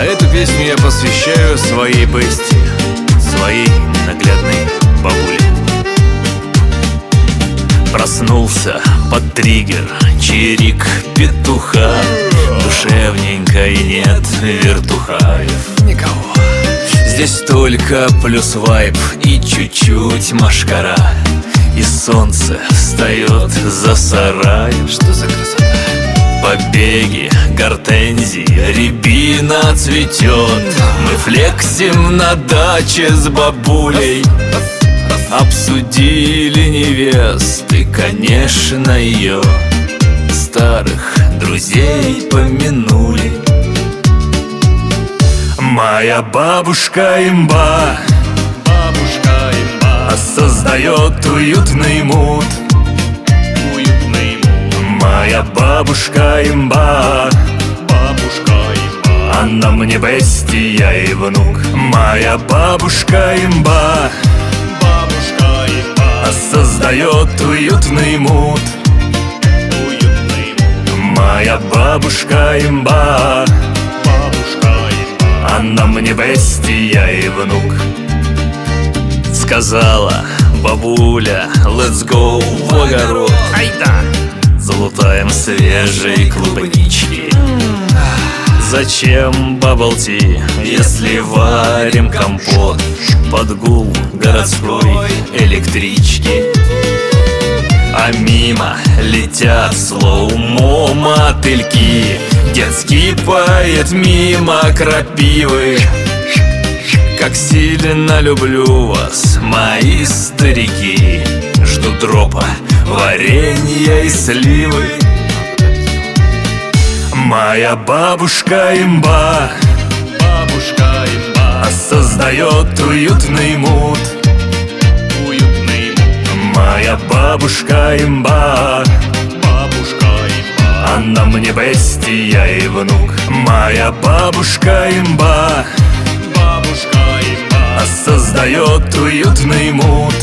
А эту песню я посвящаю своей бесте, своей ненаглядной бабуле. Проснулся под триггер, чирик петуха. Душевненько и нет вертухаев никого. Здесь только плюс вайб и чуть-чуть машкара. И солнце встает за сараем. Что за красота? Побеги, гортензии, рябина цветет. Мы флексим на даче с бабулей. Обсудили невесты, конечно, ее. Старых друзей помянули. Моя бабушка имба, бабушка имба, создает уютный мут. Моя бабушка имба, бабушка имба, она мне бести, я и внук. Моя бабушка имба, бабушка имба, создает уютный мут. Моя бабушка имба, бабушка имба, она мне бести, я и внук. Сказала бабуля, let's go в огород. Айда! Залутаем свежей клубнички. Зачем бабл-ти, если варим компот под гул городской электрички? А мимо летят слоумо мотыльки. Детский поэт мимо крапивы. Как сильно люблю вас, мои старики. Жду дропа, варенья и сливы. Моя бабушка имба, бабушка имба, создает уютный мут. Моя бабушка имба, бабушка имба, она мне бести, я и внук. Моя бабушка имба, бабушка имба, создает уютный мут.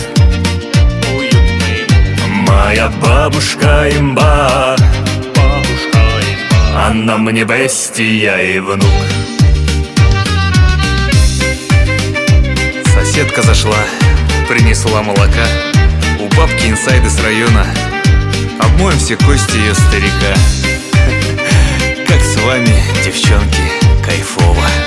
Моя бабушка имба, бабушка имба, она мне бести, я и внук. Соседка зашла, принесла молока. У бабки инсайды с района. Обмоем все кости ее старика. Как с вами, девчонки, кайфово.